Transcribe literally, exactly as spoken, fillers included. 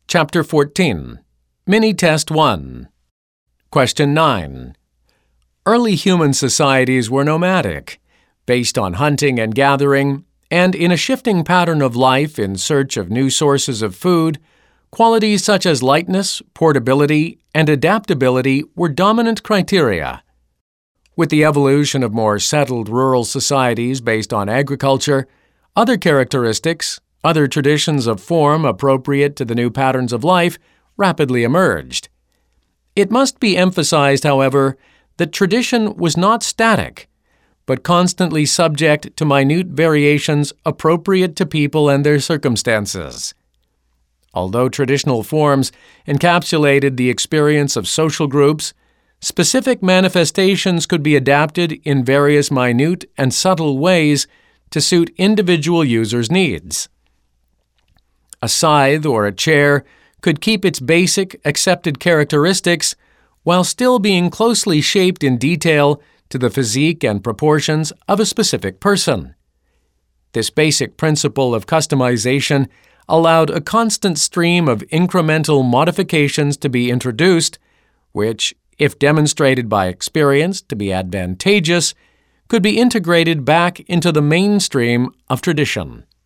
Chapter fourteen. Mini-Test one. Question nine. Early human societies were nomadic, based on hunting and gathering, and in a shifting pattern of life in search of new sources of food, qualities such as lightness, portability, and adaptability were dominant criteria. With the evolution of more settled rural societies based on agriculture, other characteristics, other traditions of form appropriate to the new patterns of life, rapidly emerged. It must be emphasized, however, that tradition was not static, but constantly subject to minute variations appropriate to people and their circumstances. Although traditional forms encapsulated the experience of social groups, specific manifestations could be adapted in various minute and subtle ways to suit individual users' needs. A scythe or a chair could keep its basic, accepted characteristics while still being closely shaped in detail to the physique and proportions of a specific person. This basic principle of customization allowed a constant stream of incremental modifications to be introduced, which, if demonstrated by experience to be advantageous, could be integrated back into the mainstream of tradition.